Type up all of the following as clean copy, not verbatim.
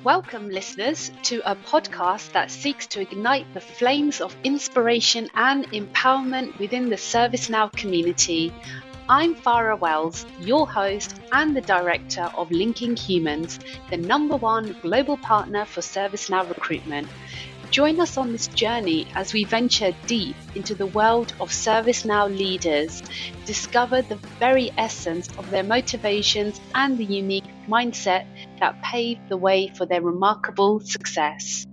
Welcome, listeners, to a podcast that seeks to ignite the flames of inspiration and empowerment within the ServiceNow community. I'm Farah Wells, your host and the director of Linking Humans, the #1 global partner for ServiceNow recruitment. Join us on this journey as we venture deep into the world of ServiceNow leaders, discover the very essence of their motivations and the unique mindset that paved the way for their remarkable success.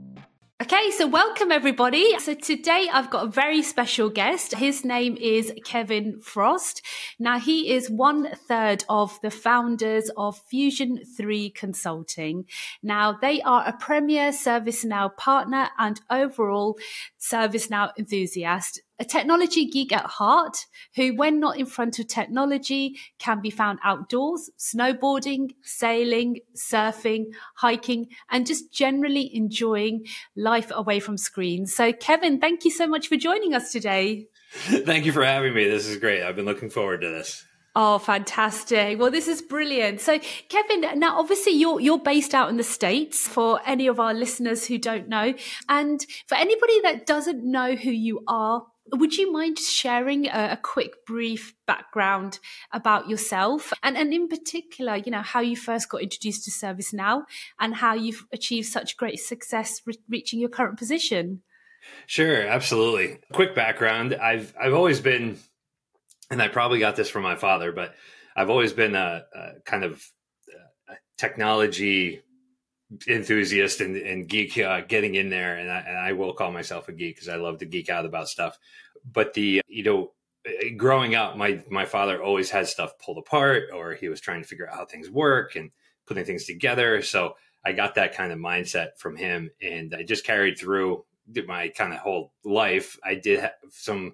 Okay, so welcome everybody. So today I've got a very special guest. His name is Kevin Frost. Now he is 1/3 of the founders of Fusion 3 Consulting. Now they are a premier ServiceNow partner and overall ServiceNow enthusiast. A technology geek at heart who, when not in front of technology, can be found outdoors, snowboarding, sailing, surfing, hiking, and just generally enjoying life away from screens. So, Kevin, thank you so much for joining us today. Thank you for having me. This is great. I've been looking forward to this. Oh, fantastic. Well, this is brilliant. So, Kevin, now obviously you're based out in the States for any of our listeners who don't know. And for anybody that doesn't know who you are, would you mind sharing a quick, brief background about yourself and in particular, how you first got introduced to ServiceNow and how you've achieved such great success reaching your current position? Sure, absolutely. Quick background. I've always been, and I probably got this from my father, but I've always been a kind of a technology enthusiast and geek, getting in there. And I will call myself a geek because I love to geek out about stuff. But growing up, my father always had stuff pulled apart, or he was trying to figure out how things work and putting things together. So I got that kind of mindset from him, and I just carried through my kind of whole life. I did have some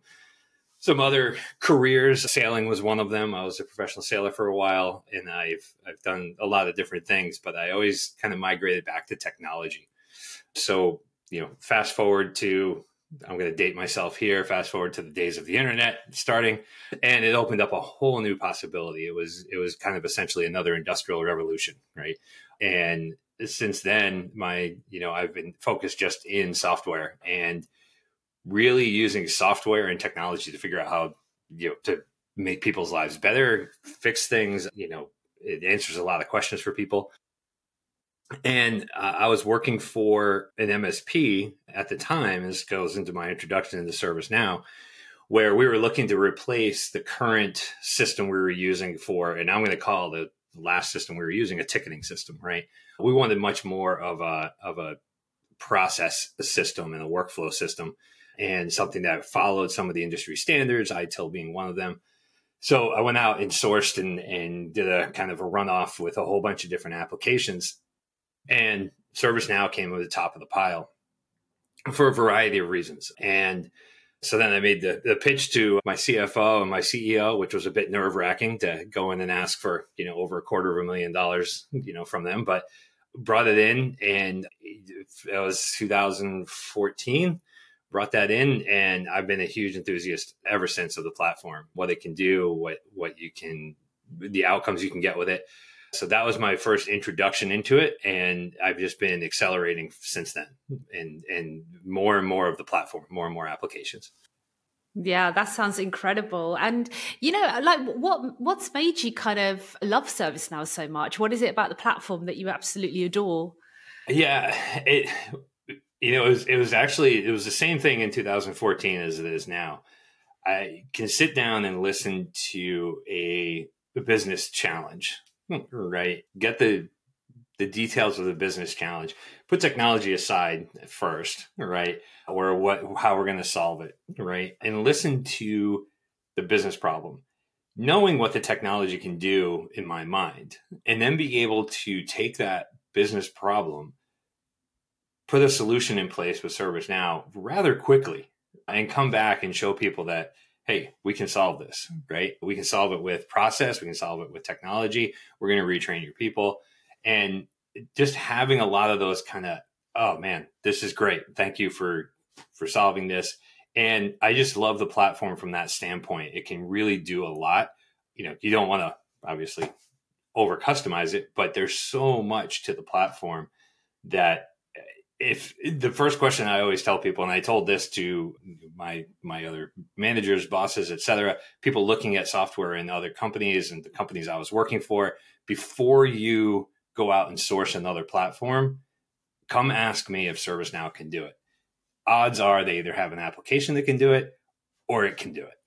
other careers. Sailing was one of them. I was a professional sailor for a while, and I've done a lot of different things, but I always kind of migrated back to technology. So, fast forward to, I'm going to date myself here, fast forward to the days of the internet starting, and it opened up a whole new possibility. It was kind of essentially another industrial revolution, right? And since then, I've been focused just in software and really using software and technology to figure out how, to make people's lives better, fix things. It answers a lot of questions for people. And I was working for an MSP at the time. This goes into my introduction into ServiceNow, where we were looking to replace the current system we were using for, and I'm going to call the last system we were using a ticketing system, right? We wanted much more of a process system and a workflow system, and something that followed some of the industry standards, ITIL being one of them. So I went out and sourced and did a kind of a runoff with a whole bunch of different applications. And ServiceNow came to the top of the pile for a variety of reasons. And so then I made the pitch to my CFO and my CEO, which was a bit nerve-wracking to go in and ask for, over $250,000, from them, but brought it in, and it was 2014. Brought that in, and I've been a huge enthusiast ever since of the platform, what it can do, what you can, the outcomes you can get with it. So that was my first introduction into it, and I've just been accelerating since then, and more of the platform, more and more applications. Yeah, that sounds incredible. And what's made you kind of love ServiceNow so much? What is it about the platform that you absolutely adore? Yeah, it was the same thing in 2014 as it is now. I can sit down and listen to a business challenge, right? Get the details of the business challenge, put technology aside first, right? Or how we're going to solve it, right? And listen to the business problem, knowing what the technology can do in my mind, and then be able to take that business problem, put a solution in place with ServiceNow rather quickly, and come back and show people that, hey, we can solve this, right? We can solve it with process. We can solve it with technology. We're going to retrain your people. And just having a lot of those kind of, oh man, this is great. Thank you for solving this. And I just love the platform from that standpoint. It can really do a lot. You don't want to obviously over customize it, but there's so much to the platform that if the first question I always tell people, and I told this to my other managers, bosses, et cetera, people looking at software in other companies and the companies I was working for, before you go out and source another platform, come ask me if ServiceNow can do it. Odds are they either have an application that can do it or it can do it.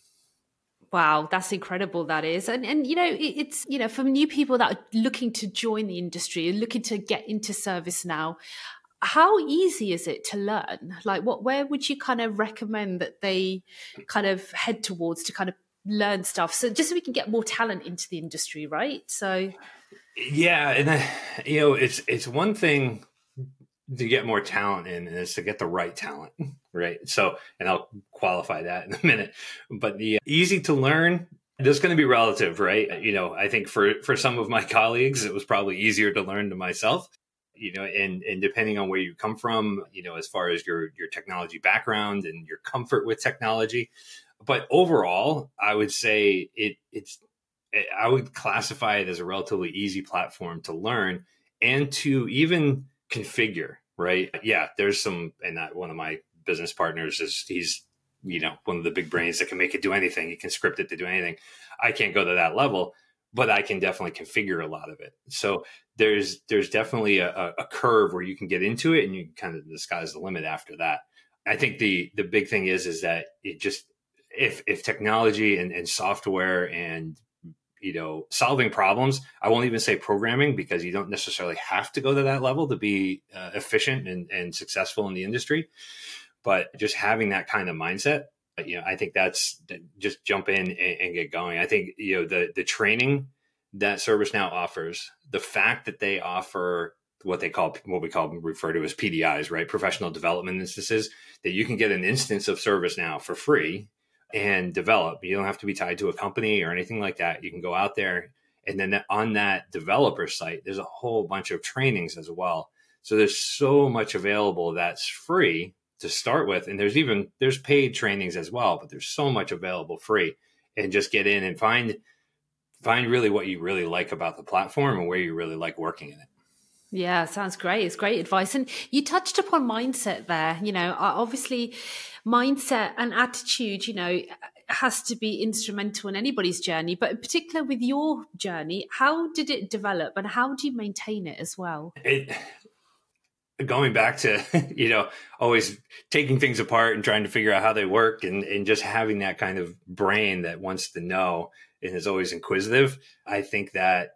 Wow, that's incredible, that is. And it's, for new people that are looking to join the industry and looking to get into ServiceNow, how easy is it to learn? Like where would you kind of recommend that they kind of head towards to kind of learn stuff? So just so we can get more talent into the industry, right? So yeah, and it's one thing to get more talent in, and it's to get the right talent, right? So, and I'll qualify that in a minute, but the easy to learn, there's going to be relative, right? I think for some of my colleagues, it was probably easier to learn to myself, and depending on where you come from, as far as your technology background and your comfort with technology. But overall, I would say I would classify it as a relatively easy platform to learn and to even configure, right? Yeah, there's some, and that one of my business partners he's one of the big brains that can make it do anything. He can script it to do anything. I can't go to that level, but I can definitely configure a lot of it. So there's definitely a curve where you can get into it, and you kind of, the sky's the limit after that. I think the big thing is that it just, if technology and software and solving problems, I won't even say programming, because you don't necessarily have to go to that level to be efficient and successful in the industry. But just having that kind of mindset, I think that's just jump in and get going. I think, the training that ServiceNow offers, the fact that they offer what we refer to as PDIs, right? Professional development instances, that you can get an instance of ServiceNow for free and develop. You don't have to be tied to a company or anything like that. You can go out there, and then on that developer site, there's a whole bunch of trainings as well. So there's so much available that's free to start with. And there's paid trainings as well, but there's so much available free, and just get in and find really what you really like about the platform and where you really like working in it. Yeah, sounds great. It's great advice. And you touched upon mindset there. Obviously mindset and attitude, has to be instrumental in anybody's journey. But in particular with your journey, how did it develop and how do you maintain it as well? Going back to, always taking things apart and trying to figure out how they work, and just having that kind of brain that wants to know and is always inquisitive. I think that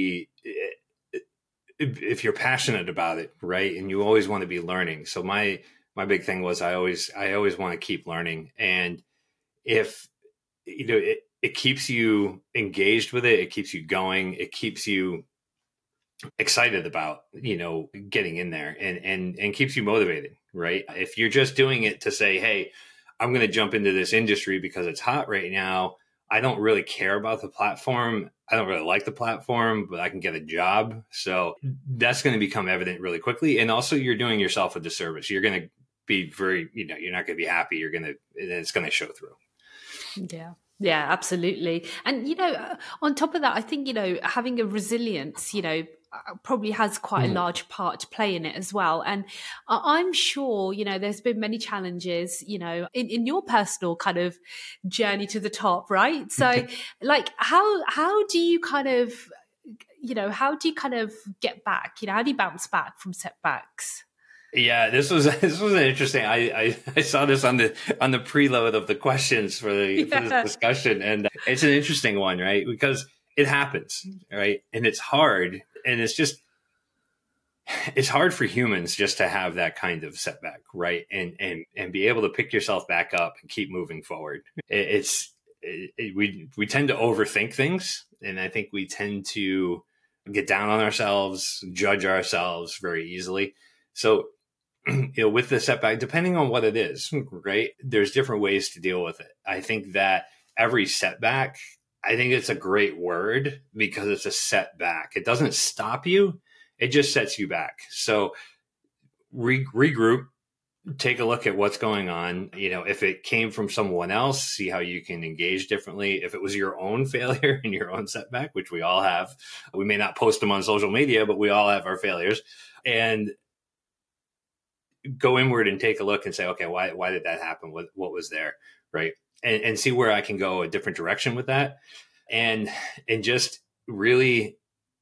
if you're passionate about it, right, and you always want to be learning. So my big thing was I always want to keep learning, and if it keeps you engaged with it, it keeps you going, it keeps you excited about getting in there, and keeps you motivated, right? If you're just doing it to say, hey, I'm going to jump into this industry because it's hot right now, I don't really care about the platform, I don't really like the platform, but I can get a job. So that's going to become evident really quickly. And also, you're doing yourself a disservice. You're going to be very, you're not going to be happy. It's going to show through. Yeah, absolutely. And, on top of that, I think, having a resilience, probably has quite a large part to play in it as well. And I'm sure, there's been many challenges, in your personal kind of journey to the top, right? So like, how do you kind of, get back? How do you bounce back from setbacks? Yeah, this was an interesting. I saw this on the preload of the questions for this discussion, and it's an interesting one, right? Because it happens, right? And it's hard, and it's hard for humans just to have that kind of setback, right? And be able to pick yourself back up and keep moving forward. We tend to overthink things, and I think we tend to get down on ourselves, judge ourselves very easily. So, with the setback, depending on what it is, right, there's different ways to deal with it. I think that every setback, I think it's a great word because it's a setback. It doesn't stop you. It just sets you back. So regroup, take a look at what's going on. If it came from someone else, see how you can engage differently. If it was your own failure and your own setback, which we all have, we may not post them on social media, but we all have our failures, and go inward and take a look and say, okay, why did that happen? What was there? Right. And see where I can go a different direction with that. And just really,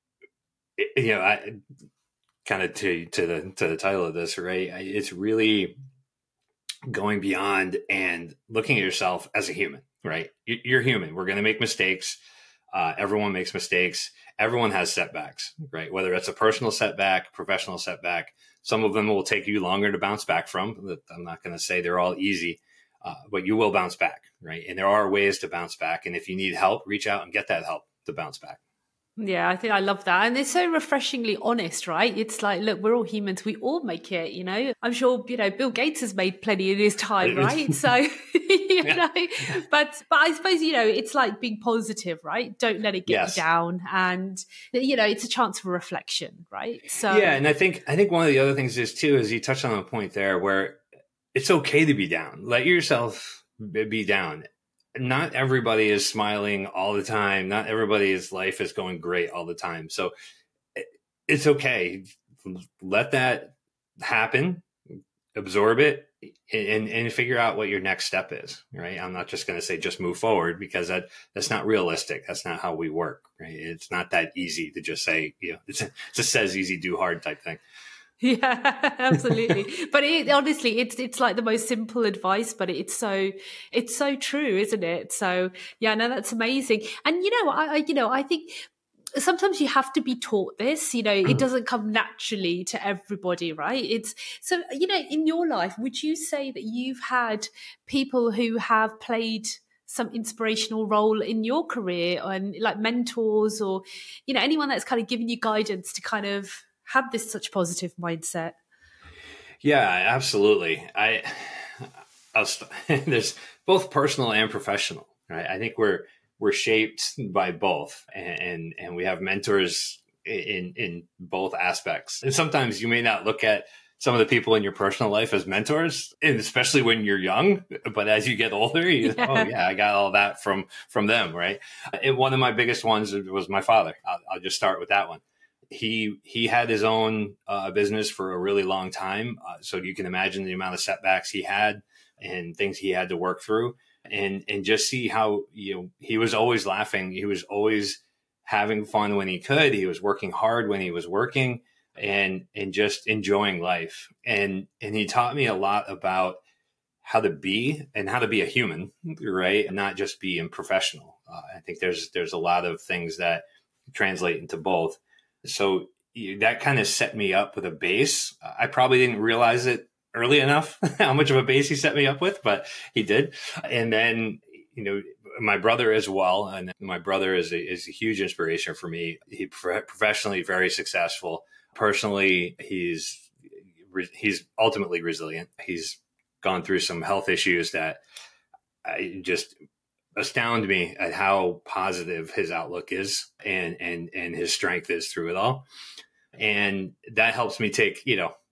I kind of to the title of this, right? It's really going beyond and looking at yourself as a human, right? You're human. We're going to make mistakes. Everyone makes mistakes. Everyone has setbacks, right? Whether it's a personal setback, professional setback, some of them will take you longer to bounce back from. I'm not going to say they're all easy, but you will bounce back, right? And there are ways to bounce back. And if you need help, reach out and get that help to bounce back. Yeah, I think I love that. And it's so refreshingly honest, right? It's like, look, we're all humans. We all make it, I'm sure, Bill Gates has made plenty in his time, right? So, but I suppose, it's like being positive, right? Don't let it get you down. And, it's a chance for reflection, right? So, yeah. And I think one of the other things is too, is you touched on a point there where it's okay to be down. Let yourself be down. Not everybody is smiling all the time. Not everybody's life is going great all the time. So it's okay. Let that happen, absorb it, and figure out what your next step is, right? I'm not just going to say just move forward, because that's not realistic. That's not how we work, right? It's not that easy to just say, it's a says easy, do hard type thing. Yeah, absolutely. But honestly, it's like the most simple advice, but it's so true, isn't it? So yeah, no, that's amazing. And I think sometimes you have to be taught this. It doesn't come naturally to everybody, right? It's so in your life, would you say that you've had people who have played some inspirational role in your career, and like mentors, or anyone that's kind of given you guidance to kind of have this such positive mindset? Yeah, absolutely. There's both personal and professional, right? I think we're shaped by both, and we have mentors in both aspects. And sometimes you may not look at some of the people in your personal life as mentors, and especially when you're young, but as you get older, oh yeah, I got all that from them, right? And one of my biggest ones was my father. I'll just start with that one. He had his own business for a really long time. So you can imagine the amount of setbacks he had and things he had to work through, and just see how, he was always laughing. He was always having fun when he could. He was working hard when he was working, and just enjoying life. And he taught me a lot about how to be a human, right? And not just be a professional. I think there's a lot of things that translate into both. So that kind of set me up with a base. I probably didn't realize it early enough how much of a base he set me up with, but he did. And then, my brother as well. And my brother is a huge inspiration for me. He professionally very successful. Personally, he's ultimately resilient. He's gone through some health issues that just astound me at how positive his outlook is, and his strength is through it all. And that helps me take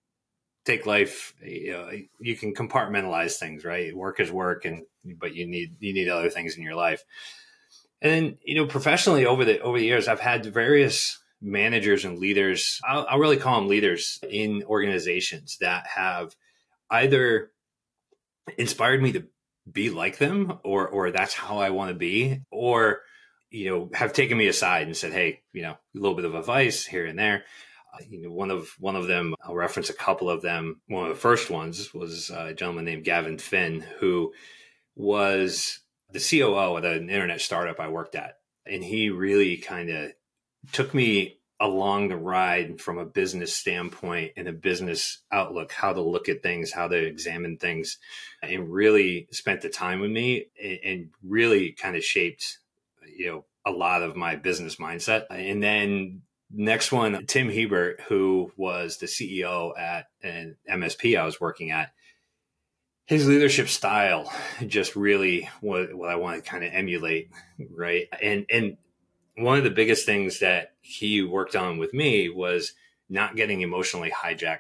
life. You can compartmentalize things, right? Work is work, but you need other things in your life. And then, professionally over the years, I've had various managers and leaders. I'll really call them leaders in organizations that have either inspired me to be like them, or that's how I want to be, or, have taken me aside and said, hey, a little bit of advice here and there. One of them, I'll reference a couple of them. One of the first ones was a gentleman named Gavin Finn, who was the COO at an internet startup I worked at. And he really kind of took me along the ride from a business standpoint and a business outlook, how to look at things, how to examine things, and really spent the time with me, and really kind of shaped, a lot of my business mindset. And then next one, Tim Hebert, who was the CEO at an MSP I was working at. His leadership style just really what I want to kind of emulate, right? And one of the biggest things that he worked on with me was not getting emotionally hijacked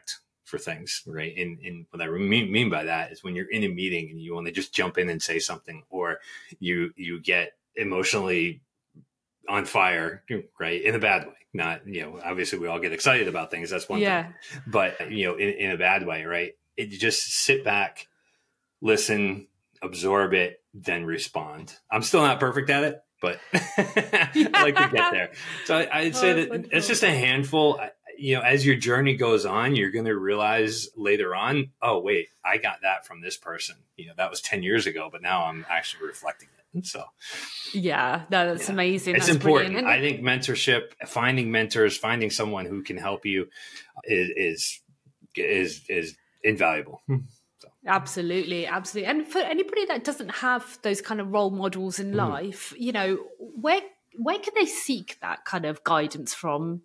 for things, right? And what I mean by that is when you're in a meeting and you want to just jump in and say something, or you get emotionally on fire, right? In a bad way. Not, obviously we all get excited about things. That's one thing, but in a bad way, right? It just sit back, listen, absorb it, then respond. I'm still not perfect at it, but I like to get there. So I'd say that it's just a handful. As your journey goes on, you're going to realize later on, oh, wait, I got that from this person. That was 10 years ago, but now I'm actually reflecting it. So, that's amazing. It's that's important. Brilliant. I think mentorship, finding mentors, finding someone who can help you is invaluable. So. Absolutely. And for anybody that doesn't have those kind of role models in life, where can they seek that kind of guidance from?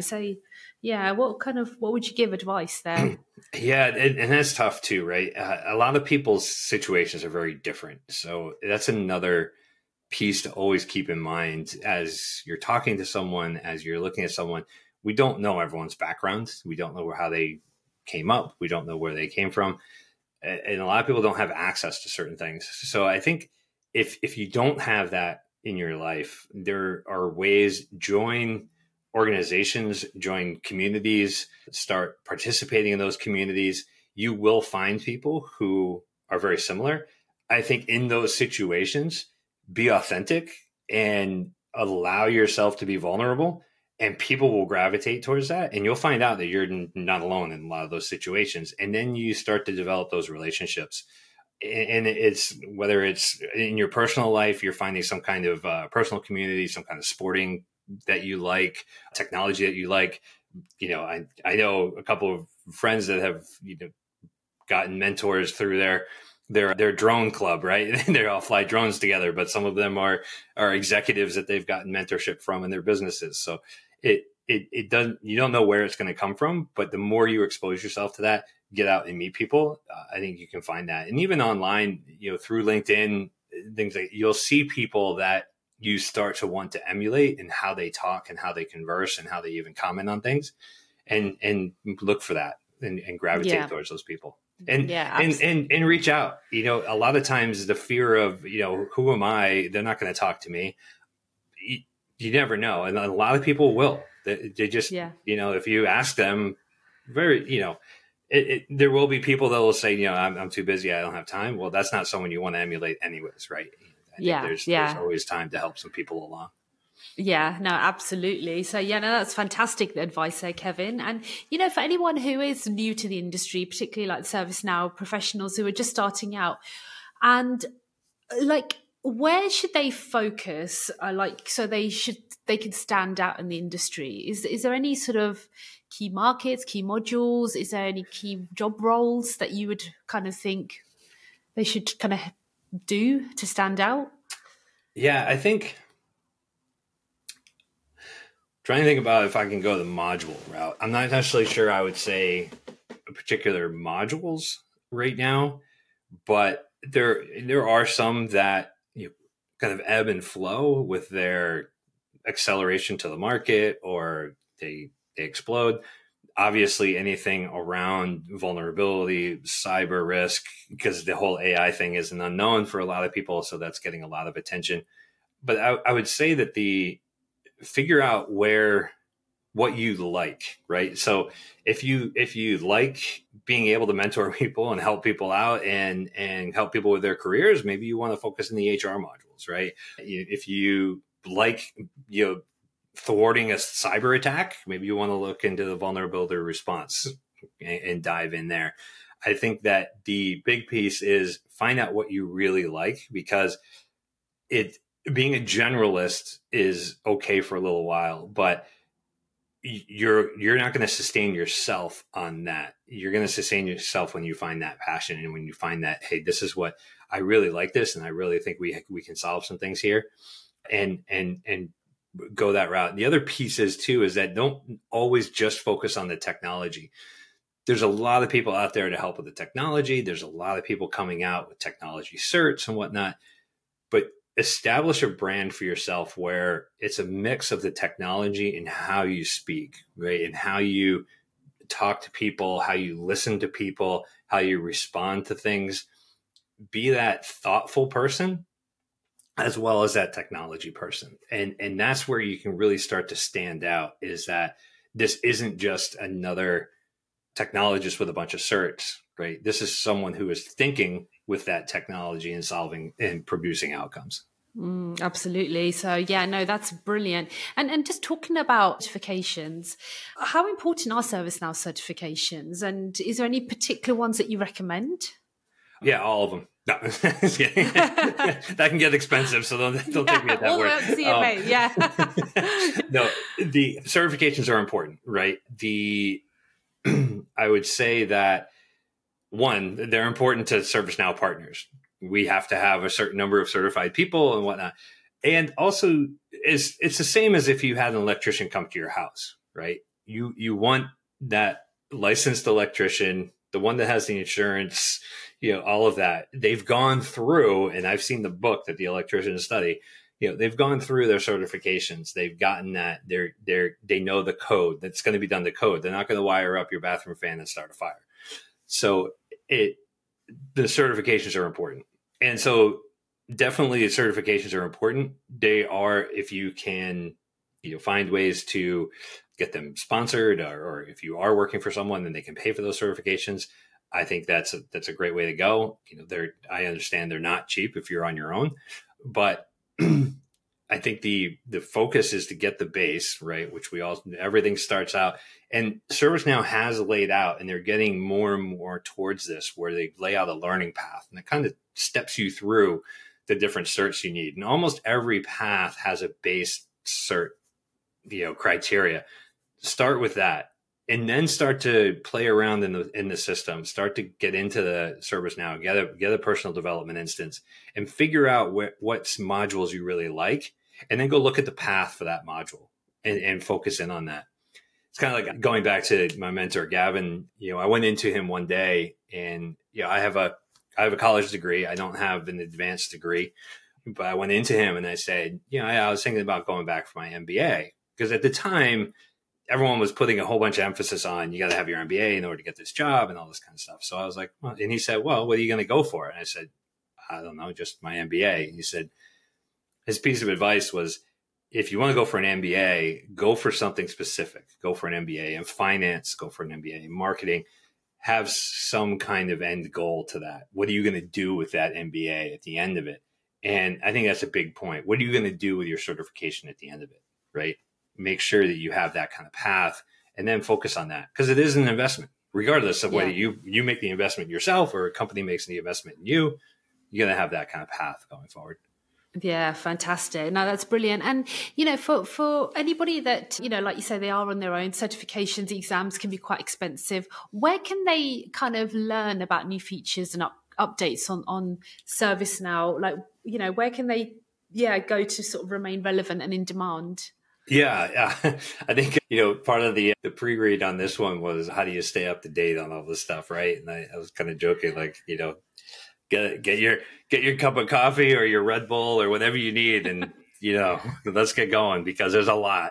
What would you give advice there? Yeah, and that's tough too, right? A lot of people's situations are very different. So that's another piece to always keep in mind as you're talking to someone, as you're looking at someone. We don't know everyone's background. We don't know how they came up. We don't know where they came from. And a lot of people don't have access to certain things. So I think if you don't have that in your life, there are ways. Join organizations, join communities, start participating in those communities. You will find people who are very similar. I think in those situations, be authentic and allow yourself to be vulnerable, and people will gravitate towards that. And you'll find out that you're not alone in a lot of those situations. And then you start to develop those relationships. And it's whether it's in your personal life, you're finding some kind of personal community, some kind of sporting that you like, technology that you like. I know a couple of friends that have gotten mentors through their drone club, right? They all fly drones together, but some of them are executives that they've gotten mentorship from in their businesses. So it doesn't, you don't know where it's going to come from, but the more you expose yourself to that, get out and meet people, I think you can find that. And even online, through LinkedIn, things like you'll see people that you start to want to emulate and how they talk and how they converse and how they even comment on things, and look for that and gravitate towards those people. And reach out. A lot of times the fear of, who am I? They're not going to talk to me. You never know. And a lot of people will. They just, if you ask them there will be people that will say, I'm too busy. I don't have time. Well, that's not someone you want to emulate anyways, right? I think there's always time to help some people along. Yeah, no, absolutely. So, that's fantastic advice there, Kevin. And, for anyone who is new to the industry, particularly like ServiceNow professionals who are just starting out, and where should they focus? So they can stand out in the industry. Is there any sort of key markets, key modules? Is there any key job roles that you would kind of think they should kind of do to stand out? Yeah, I think trying to think about if I can go the module route. I'm not necessarily sure I would say particular modules right now, but there are some that kind of ebb and flow with their acceleration to the market, or they explode. Obviously, anything around vulnerability, cyber risk, because the whole AI thing is an unknown for a lot of people, so that's getting a lot of attention. But I would say that figure out what you like, right? So if you like being able to mentor people and help people out and help people with their careers, maybe you want to focus in the HR modules, right? If you like, thwarting a cyber attack, maybe you want to look into the vulnerability response and dive in there. I think that the big piece is find out what you really like, because being a generalist is okay for a little while, but you're not going to sustain yourself on that. You're going to sustain yourself when you find that passion and when you find that, hey, this is what I really like this, and I really think we can solve some things here, and go that route. And the other piece is that don't always just focus on the technology. There's a lot of people out there to help with the technology. There's a lot of people coming out with technology certs and whatnot, but establish a brand for yourself where it's a mix of the technology and how you speak, right? And how you talk to people, how you listen to people, how you respond to things. Be that thoughtful person as well as that technology person. And that's where you can really start to stand out, is that this isn't just another technologist with a bunch of certs, right? This is someone who is thinking with that technology and solving and producing outcomes. Absolutely. So yeah, no, that's brilliant. And just talking about certifications, how important are ServiceNow certifications? And is there any particular ones that you recommend? Yeah, all of them. No. That can get expensive, so don't take me at that all word. CMA, yeah. No, the certifications are important, right? I would say that, one, they're important to ServiceNow partners. We have to have a certain number of certified people and whatnot. And also, it's the same as if you had an electrician come to your house, right? You want that licensed electrician, the one that has the insurance, all of that. They've gone through, and I've seen the book that the electricians study. They've gone through their certifications. They've gotten that. They know the code that's going to be done to code. They're not going to wire up your bathroom fan and start a fire. So the certifications are important. And so definitely the certifications are important. They are, if you can, find ways to get them sponsored, or if you are working for someone and they can pay for those certifications, I think that's a great way to go. I understand they're not cheap if you're on your own, but I think the focus is to get the base, right? Which everything starts out, and ServiceNow has laid out, and they're getting more and more towards this, where they lay out a learning path, and it kind of steps you through the different certs you need. And almost every path has a base cert, criteria. Start with that, and then start to play around in the system. Start to get into the ServiceNow, get a personal development instance, and figure out what modules you really like, and then go look at the path for that module and focus in on that. It's kind of like going back to my mentor, Gavin. I went into him one day, and I have a college degree. I don't have an advanced degree, but I went into him and I said, I was thinking about going back for my MBA, because at the time, everyone was putting a whole bunch of emphasis on, you got to have your MBA in order to get this job and all this kind of stuff. So I was like, well, and he said, well, what are you going to go for? And I said, I don't know, just my MBA. And he said, his piece of advice was, if you want to go for an MBA, go for something specific. Go for an MBA in finance, go for an MBA in marketing, have some kind of end goal to that. What are you going to do with that MBA at the end of it? And I think that's a big point. What are you going to do with your certification at the end of it, right? Make sure that you have that kind of path, and then focus on that, because it is an investment, regardless of whether you make the investment yourself or a company makes the investment in you. You're going to have that kind of path going forward. Yeah, fantastic. No, that's brilliant. And, for anybody that, like you say, they are on their own, certifications, exams can be quite expensive. Where can they kind of learn about new features and updates on ServiceNow? Like, where can they, go to sort of remain relevant and in demand? Yeah. I think, part of the pre-read on this one was, how do you stay up to date on all this stuff, right? And I was kind of joking, like, get your cup of coffee or your Red Bull or whatever you need, and let's get going, because there's a lot.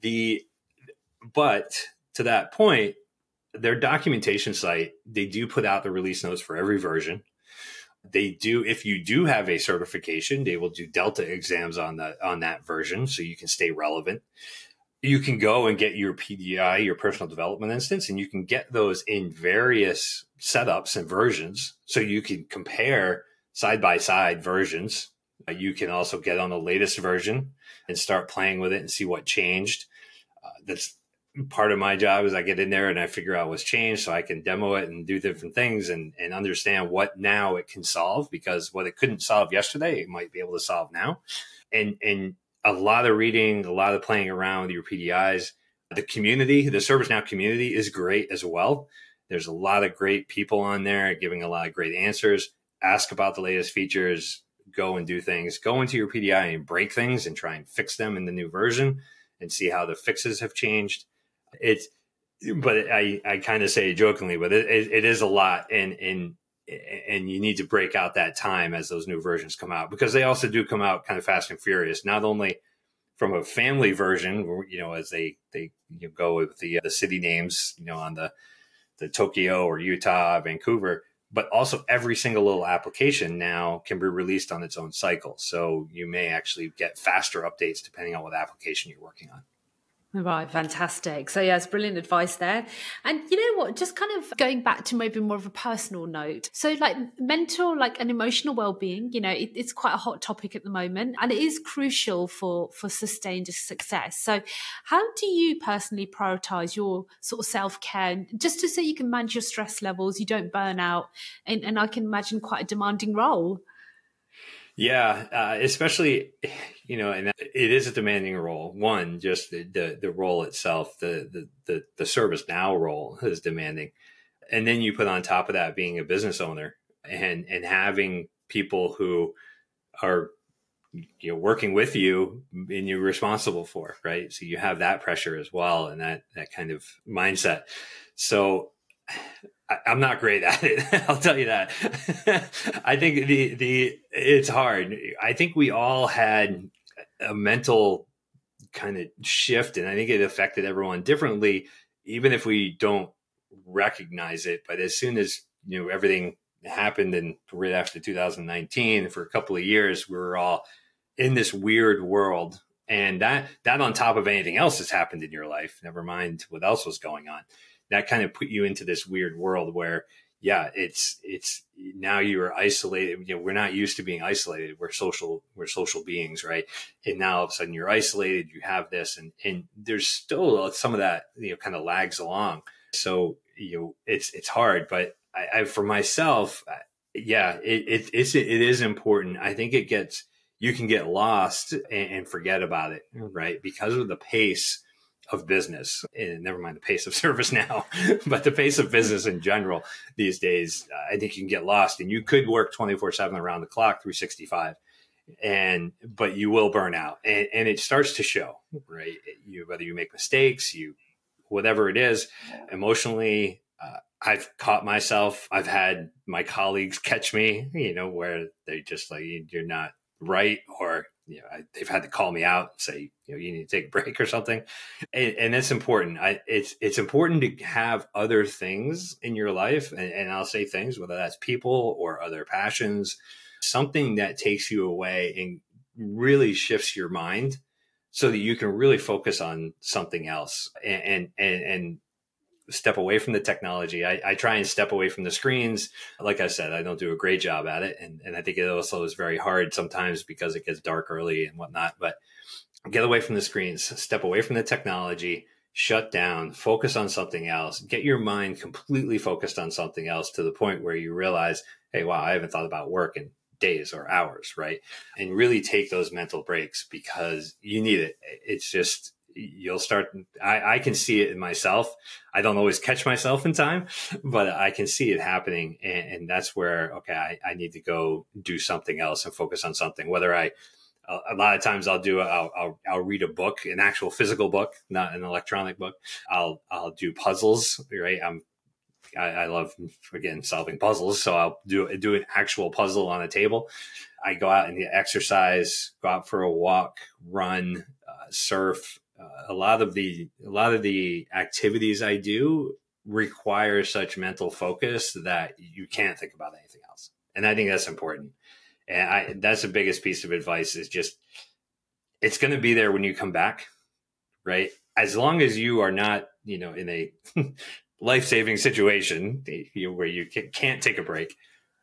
But to that point, their documentation site, they do put out the release notes for every version. They do, if you do have a certification, they will do Delta exams on that version, so you can stay relevant. You can go and get your PDI, your personal development instance, and you can get those in various setups and versions, so you can compare side-by-side versions. You can also get on the latest version and start playing with it and see what changed. That's part of my job, is I get in there and I figure out what's changed, so I can demo it and do different things and understand what now it can solve, because what it couldn't solve yesterday, it might be able to solve now. And a lot of reading, a lot of playing around with your PDIs. The community, the ServiceNow community, is great as well. There's a lot of great people on there giving a lot of great answers. Ask about the latest features, go and do things, go into your PDI and break things and try and fix them in the new version and see how the fixes have changed. But I kind of say jokingly, but it is a lot, and you need to break out that time as those new versions come out, because they also do come out kind of fast and furious, not only from a family version, as they go with the city names, on the Tokyo or Utah, Vancouver, but also every single little application now can be released on its own cycle. So you may actually get faster updates depending on what application you're working on. Right, fantastic. So yeah, it's brilliant advice there. And you know what, just kind of going back to maybe more of a personal note. So like mental, like and emotional well-being, it's quite a hot topic at the moment, and it is crucial for sustained success. So how do you personally prioritize your sort of self-care, just so you can manage your stress levels, you don't burn out, and I can imagine quite a demanding role? Yeah, especially, and it is a demanding role. One, just the role itself, the ServiceNow role is demanding. And then you put on top of that being a business owner and having people who are, working with you and you're responsible for, right? So you have that pressure as well, and that kind of mindset. So I'm not great at it. I'll tell you that. I think it's hard. I think we all had a mental kind of shift, and I think it affected everyone differently, even if we don't recognize it. But as soon as, everything happened, and right after 2019, for a couple of years, we were all in this weird world. And that on top of anything else that's happened in your life, never mind what else was going on, that kind of put you into this weird world where, it's now you are isolated. We're not used to being isolated. We're social beings, right? And now all of a sudden you're isolated, you have this, and there's still some of that, kind of lags along. So, it's hard, but I for myself, it is important. I think you can get lost and forget about it, right? Because of the pace of business, and never mind the pace of ServiceNow, but the pace of business in general these days, I think you can get lost, and you could work 24/7 around the clock, 365, but you will burn out, and it starts to show, right? Whether you make mistakes, whatever it is, emotionally, I've caught myself. I've had my colleagues catch me, where they just like, you're not right, or they've had to call me out and say, you need to take a break or something. And that's important. It's important to have other things in your life. And I'll say things, whether that's people or other passions, something that takes you away and really shifts your mind so that you can really focus on something else and step away from the technology. I try and step away from the screens. Like I said, I don't do a great job at it. And I think it also is very hard sometimes because it gets dark early and whatnot, but get away from the screens, step away from the technology, shut down, focus on something else, get your mind completely focused on something else to the point where you realize, hey, wow, I haven't thought about work in days or hours, right? And really take those mental breaks because you need it. It's just, you'll start, I can see it in myself. I don't always catch myself in time, but I can see it happening. And that's where, okay, I need to go do something else and focus on something. Whether a lot of times I'll read a book, an actual physical book, not an electronic book. I'll do puzzles, right? I love, again, solving puzzles. So I'll do an actual puzzle on a table. I go out and exercise, go out for a walk, run, surf. A lot of the activities I do require such mental focus that you can't think about anything else. And I think that's important. And that's the biggest piece of advice is just, it's going to be there when you come back, right? As long as you are not, in a life-saving situation where you can't take a break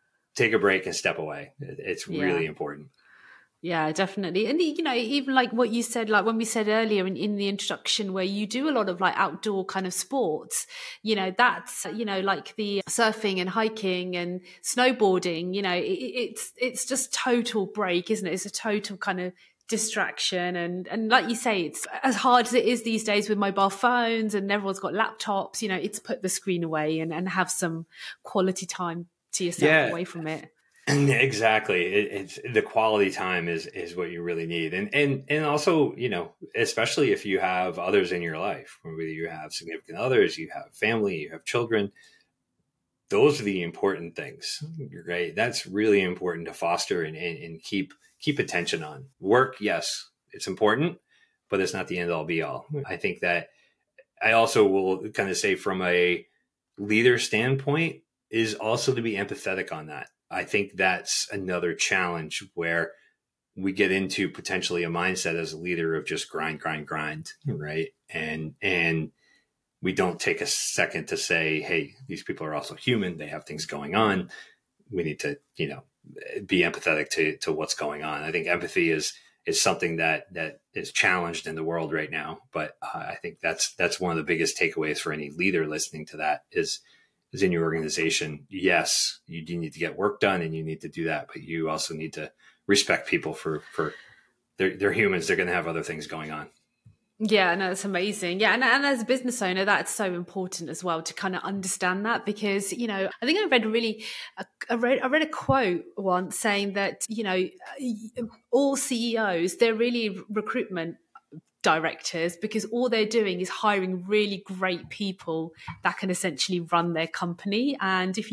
and step away. It's really important. Yeah, definitely. And, even like what you said, like when we said earlier in the introduction, where you do a lot of like outdoor kind of sports, that's, like the surfing and hiking and snowboarding, it's just total break, isn't it? It's a total kind of distraction. And like you say, it's as hard as it is these days with mobile phones and everyone's got laptops, it's put the screen away and have some quality time to yourself away from it. Exactly. It's the quality time is what you really need. And also, especially if you have others in your life, whether you have significant others, you have family, you have children, those are the important things, right? That's really important to foster and keep attention on. Work, yes, it's important, but it's not the end all be all. I think that I also will kind of say from a leader standpoint is also to be empathetic on that. I think that's another challenge where we get into potentially a mindset as a leader of just grind, right? And we don't take a second to say, hey, these people are also human. They have things going on. We need to, be empathetic to what's going on. I think empathy is something that is challenged in the world right now. But I think that's one of the biggest takeaways for any leader listening to that is in your organization. Yes, you do need to get work done and you need to do that, but you also need to respect people for they're humans. They're going to have other things going on. Yeah, no, it's amazing. Yeah, and as a business owner, that's so important as well to kind of understand that, because I think I read a quote once saying that all CEOs, they're really recruitment directors, because all they're doing is hiring really great people that can essentially run their company. And if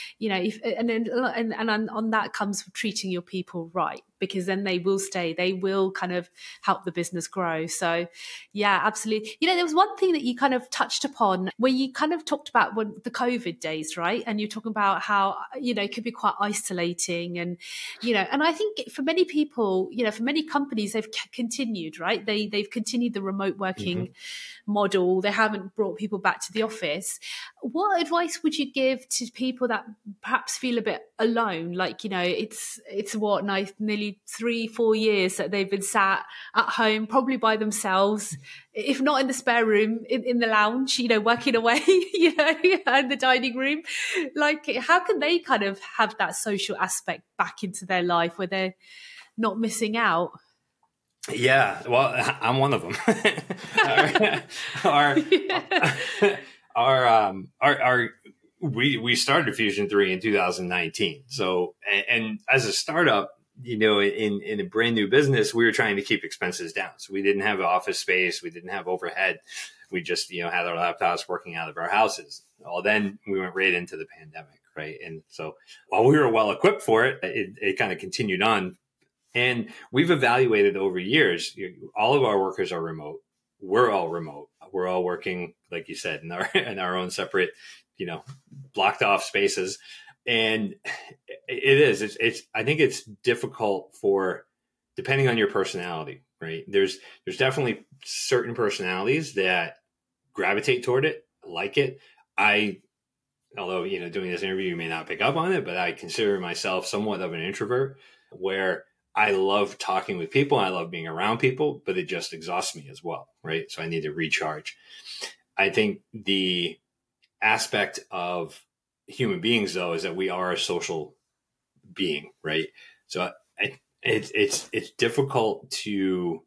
on that comes treating your people right, because then they will stay, they will kind of help the business grow. So yeah, absolutely. There was one thing that you kind of touched upon where you kind of talked about the COVID days, right? And you're talking about how, it could be quite isolating and I think for many people, for many companies, they've continued, right? They've continued the remote working model. They haven't brought people back to the office. What advice would you give to people that perhaps feel a bit alone? Like, it's what, nearly 3-4 years that they've been sat at home, probably by themselves, if not in the spare room, in the lounge, working away, in the dining room. Like, how can they kind of have that social aspect back into their life where they're not missing out? Yeah, well, I'm one of them. We started Fusion 3 in 2019. So, and as a startup, in a brand new business, we were trying to keep expenses down. So we didn't have office space. We didn't have overhead. We just, had our laptops working out of our houses. Well, then we went right into the pandemic, right? And so while we were well equipped for it, it kind of continued on. And we've evaluated over years, all of our workers are remote. We're all remote. We're all working, like you said, in our own separate, blocked off spaces. And I think it's difficult depending on your personality, right? There's definitely certain personalities that gravitate toward it, like it. Although, doing this interview, you may not pick up on it, but I consider myself somewhat of an introvert where I love talking with people. I love being around people, but it just exhausts me as well, right? So I need to recharge. I think the aspect of human beings, though, is that we are a social being, right? So it's difficult to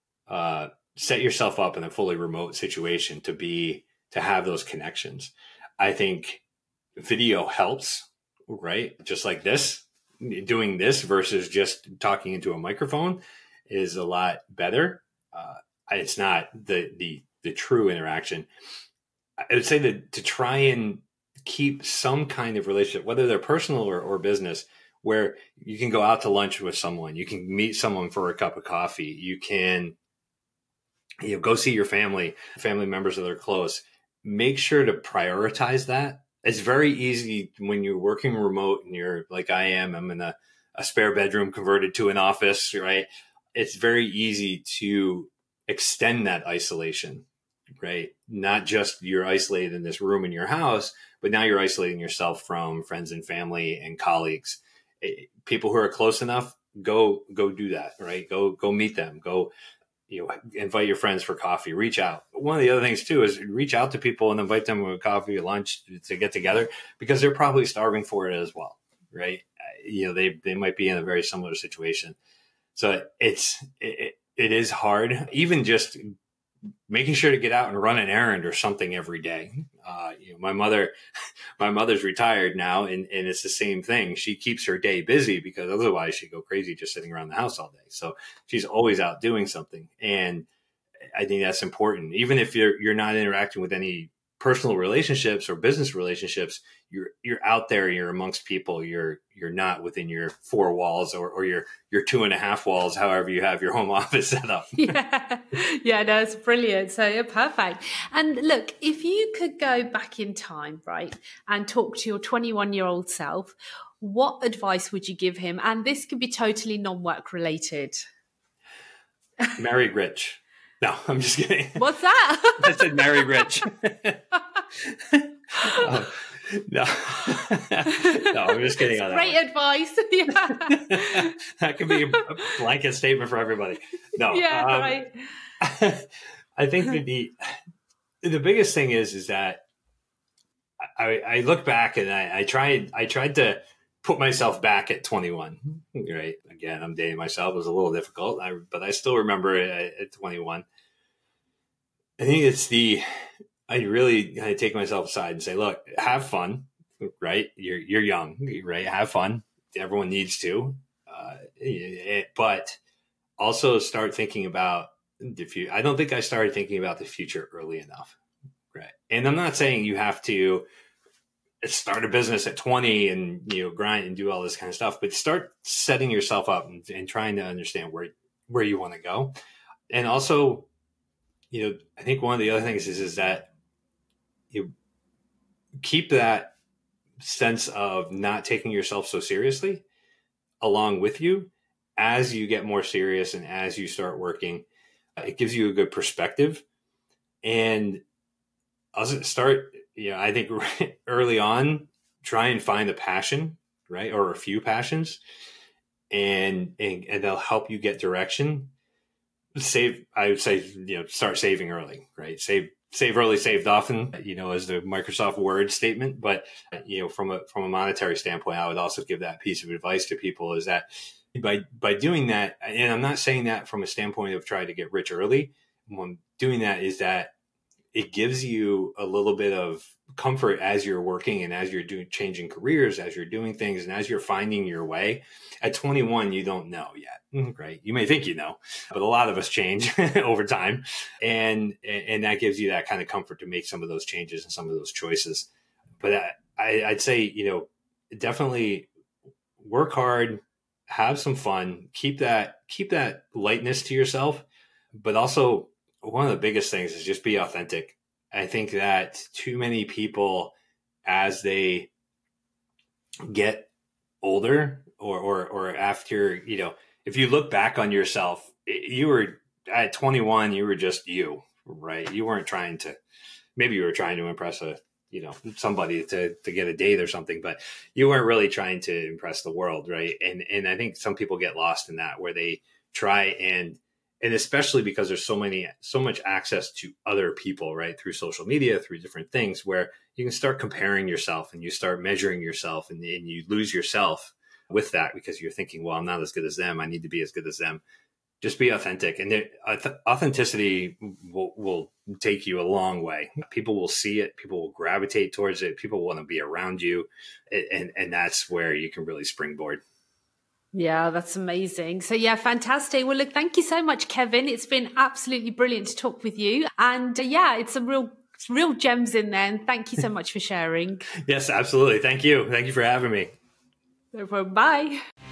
set yourself up in a fully remote situation to have those connections. I think video helps, right? Just like this. Doing this versus just talking into a microphone is a lot better. It's not the true interaction. I would say that to try and keep some kind of relationship, whether they're personal or business, where you can go out to lunch with someone, you can meet someone for a cup of coffee, you can go see your family members that are close. Make sure to prioritize that. It's very easy when you're working remote and you're like I am. I'm in a spare bedroom converted to an office, right? It's very easy to extend that isolation, right? Not just you're isolated in this room in your house, but now you're isolating yourself from friends and family and colleagues. People who are close enough, go do that, right? Go meet them. Go, invite your friends for coffee, reach out. One of the other things too is reach out to people and invite them to a coffee or lunch to get together, because they're probably starving for it as well, right? They might be in a very similar situation. So it is hard, even just making sure to get out and run an errand or something every day. My mother's retired now, and it's the same thing. She keeps her day busy because otherwise she'd go crazy just sitting around the house all day. So she's always out doing something. And I think that's important. Even if you're not interacting with any personal relationships or business relationships, you're out there, you're amongst people, you're not within your four walls or your 2.5 walls, however you have your home office set up. Yeah, no, it's brilliant. So yeah, perfect. And look, if you could go back in time, right, and talk to your 21-year-old self, what advice would you give him? And this could be totally non-work related. Marry rich. No, I'm just kidding. What's that? I said marry rich. No, I'm just kidding on that. Great advice. Yeah. That could be a blanket statement for everybody. No, right. I think that the biggest thing is that I look back and I tried to put myself back at 21. Right. Again, I'm dating myself. It was a little difficult, but I still remember it at 21. I think I really kind of take myself aside and say, look, have fun, right? You're young, right? Have fun. Everyone needs to, but also start thinking about the future. I don't think I started thinking about the future early enough, right? And I'm not saying you have to start a business at 20 and, grind and do all this kind of stuff, but start setting yourself up and trying to understand where you want to go. And also, I think one of the other things is that you keep that sense of not taking yourself so seriously along with you as you get more serious and as you start working. It gives you a good perspective, and start, I think early on, try and find a passion, right? Or a few passions, and they'll help you get direction. I would say, start saving early, right? Save early, saved often, as the Microsoft Word statement. But, from a monetary standpoint, I would also give that piece of advice to people is that by doing that, and I'm not saying that from a standpoint of trying to get rich early. When doing that is that it gives you a little bit of comfort as you're working and as you're changing careers, as you're doing things and as you're finding your way. At 21, you don't know yet, right? You may think you know, but a lot of us change over time. And that gives you that kind of comfort to make some of those changes and some of those choices. But I'd say, definitely work hard, have some fun, keep that lightness to yourself, but also one of the biggest things is just be authentic. I think that too many people, as they get older or after, if you look back on yourself, you were at 21, you were just you, right? You weren't trying to, maybe you were trying to impress somebody to get a date or something, but you weren't really trying to impress the world. Right. And I think some people get lost in that, where they try and especially because there's so much access to other people, right? Through social media, through different things, where you can start comparing yourself and you start measuring yourself and you lose yourself with that because you're thinking, well, I'm not as good as them. I need to be as good as them. Just be authentic. And authenticity will take you a long way. People will see it. People will gravitate towards it. People want to be around you. And that's where you can really springboard. Yeah, that's amazing. So yeah, fantastic. Well, look, thank you so much, Kevin. It's been absolutely brilliant to talk with you. And it's some real gems in there. And thank you so much for sharing. Yes, absolutely. Thank you. Thank you for having me. No problem. Bye.